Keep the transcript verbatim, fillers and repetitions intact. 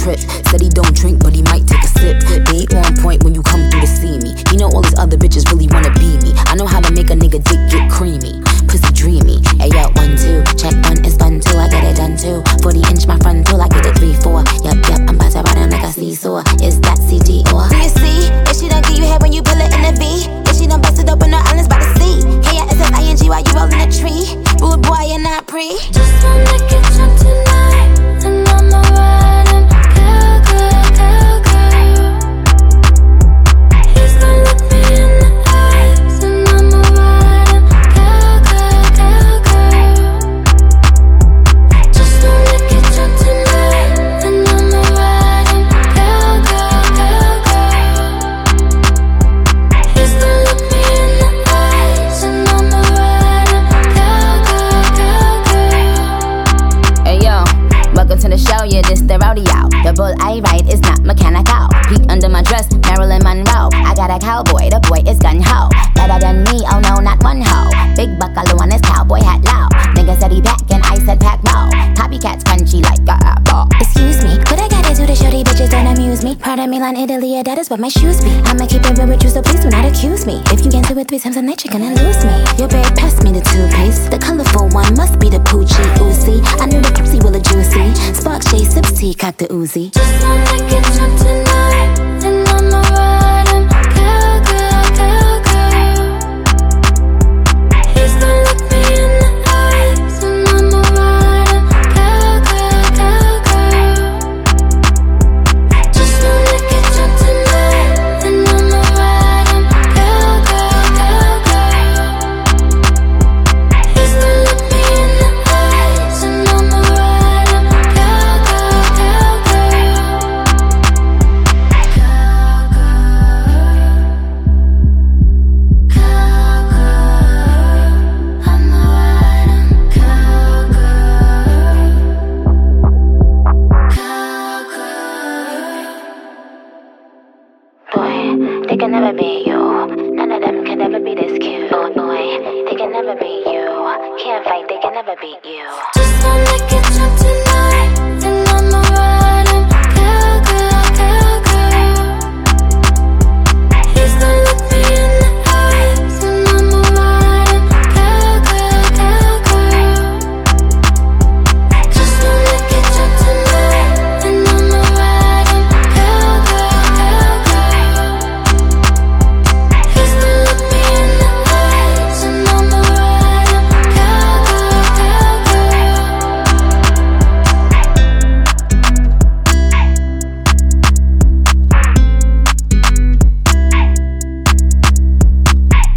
trip. Said he don't drink, but he might take a sip. Be on point when you come through to see me. You know all these other bitches really wanna be me. I know how to make a nigga dick get creamy. Pussy dreamy. Hey yo, one, two. Check one is fun too, I get it done too. forty inch my front tool, I get it three, four. Yup, yup, I'm about to ride him like a seesaw. Is that C D or? Do you see? If she don't give you head when you pull it in the V. If she don't bust it up in the islands by the sea. K I S S I N G while you rollin' a tree. Rude boy and not pre. Just wanna get drunk tonight, and I'ma ride him, girl, girl, girl, girl. He's gonna look me in the eyes, and I'ma ride him, girl, girl, girl, girl. Just wanna get drunk tonight, and I'ma ride him, girl, girl, girl, girl. He's gonna look me in the eyes, and I'ma ride him, girl, girl, girl, girl. Hey yo, welcome to the show, yeah, this the rodeo. The bull I ride is not mechanical. Peek under my dress, Marilyn Monroe. I got a cowboy, the boy is gun-ho. Better than me, oh no, not one ho. Big buckle on his cowboy hat low. Nigga said he back and I said pack mo. Copycats crunchy like a apple. Excuse me, what I gotta do to show these bitches don't amuse me? Prada, Milan, Italy, yeah, that is what my shoes be. I'ma keep it real with you, so please do not accuse me. If you get into it three times a night, you're gonna lose me. Your babe passed me the two-piece. The colorful one must be the Poochie Uzi. I knew the Pepsi will a juicy. Sparks, J, sips tea, cock the Uzi. Just wanna get drunk tonight, and I'ma ride him, girl, girl, girl, girl. He's gonna look me in the eyes, and I'ma ride him, girl, girl, girl, girl. Just wanna get drunk tonight, and I'ma ride him, girl, girl, girl, girl. He's gonna look me in the eyes, and I'ma ride him, girl, girl, girl, girl. Boy, they can never be you. None of them can ever be this cute. Oh boy, they can never be you. Can't fight, they can never beat you. Just wanna get